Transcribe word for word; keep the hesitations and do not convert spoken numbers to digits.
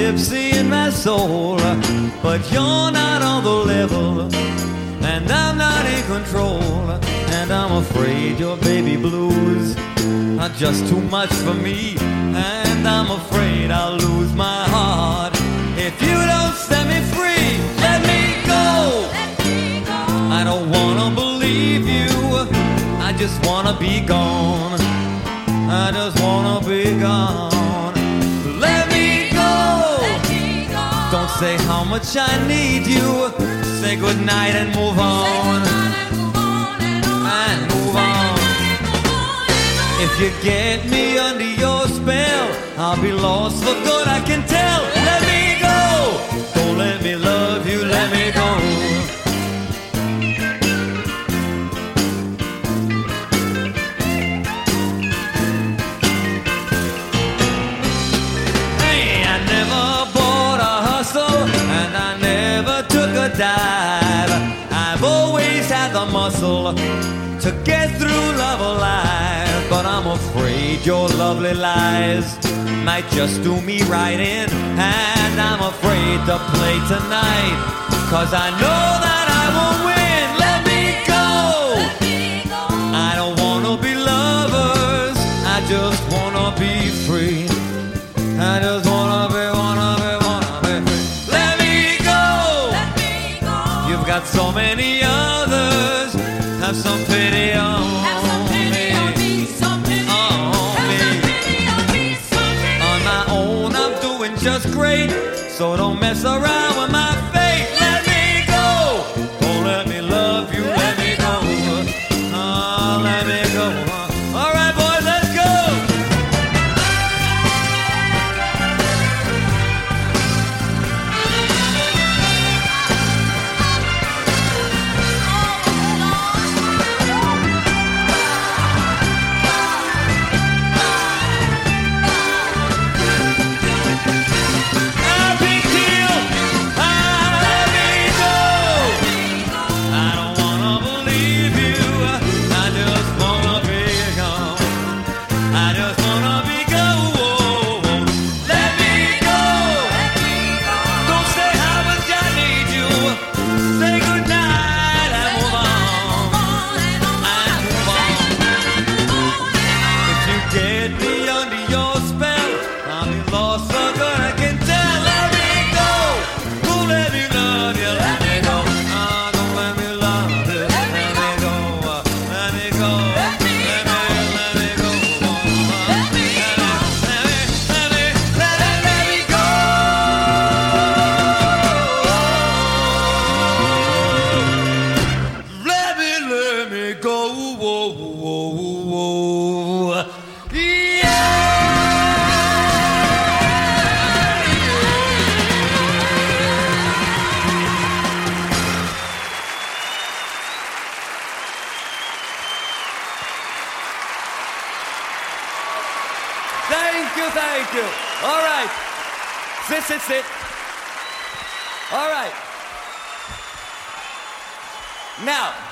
gypsy in my soul, but you're not on the level, and I'm not in control, and I'm afraid your baby blues are just too much for me, and I'm afraid I'll lose my heart if you don't set me free. Let me go. Let me go. I don't wanna believe you, I just wanna be gone. I just wanna be gone. Let me go. Let me go. Don't say how much I need you. Say goodnight and move on. And move on. If you get me under your spell, I'll be lost for good, I can tell. Let me go. Don't let me love you, let me go. Dive. I've always had the muscle to get through love alive, but I'm afraid your lovely lies might just do me right in, and I'm afraid to play tonight, cause I know that I won't win. Let me go. Let me go. I don't wanna be lovers, I just wanna be free. I just wanna be, wanna be, wanna be free. Let me go. Let me go. You've got so many others. Have some pity on Have some pity me. on me, some pity. On Have me. some pity on me, some pity. On my own, I'm doing just great. So don't mess around with my fate. Let me go. Don't let me love you. Let me go. Oh, let me go. All right, boys, let's go. Thank you, thank you. All right. Sit, sit, sit. All right. Now,